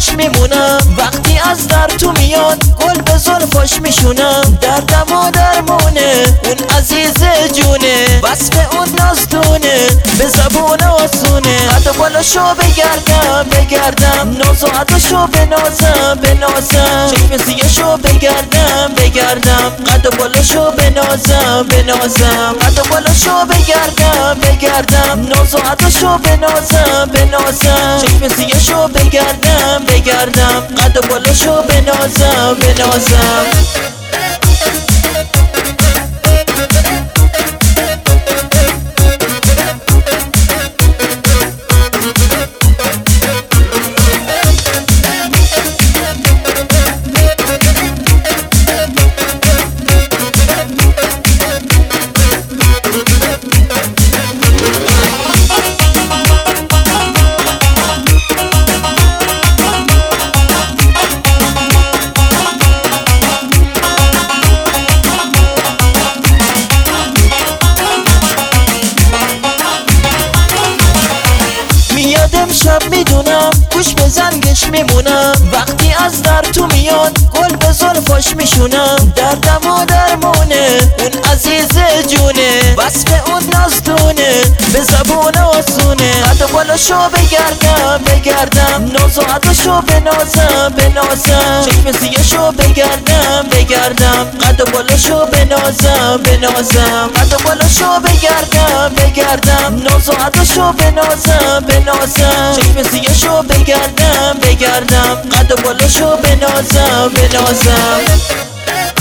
زنگش میمونم، وقتی از در تو میاد گل به زلفاش میشونم. دردم و درمونه اون عزیز جونه، وصف اون نازدونه به زبون آسونه. قد بالاشو بگردم ناز و عداشو بنازم چشم سیه‌شو بگردم قد بالاشو بنازم قد بالاشو بگردم ناز و عداشو بنازم چشم سیه‌شو بگردم قد بالاشو بنازم امشب میدونم گوش به زنگش میمونم، وقتی از در تو میاد گل به زلفاش میشونم. دردم و درمونه اون عزیز جونه، وصف اون نازدونه به زبون آسونه. قد بالاشو بگردم ناز و عداشو بنازم چشم سیه‌شو بگردم قد بالاشو بنازم قد بالاشو بگردم ناز و عداشو بنازم چشم سیه‌شو بگردم قد بالاشو بنازم